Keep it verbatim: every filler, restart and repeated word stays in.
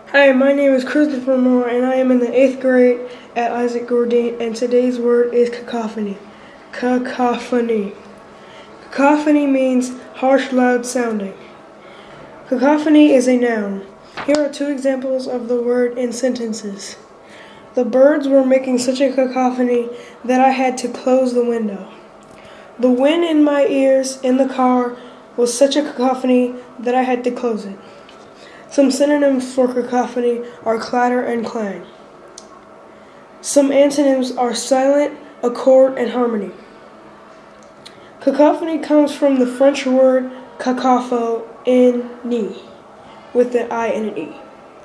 Hi, my name is Christopher Moore, and I am in the eighth grade at Isaac Gourdine, and today's word is cacophony. Cacophony. Cacophony means harsh, loud sounding. Cacophony is a noun. Here are two examples of the word in sentences. The birds were making such a cacophony that I had to close the window. The wind in my ears in the car was such a cacophony that I had to close it. Some synonyms for cacophony are clatter and clang. Some antonyms are silent, accord, and harmony. Cacophony comes from the French word cacopho, in ni, with an I and an E.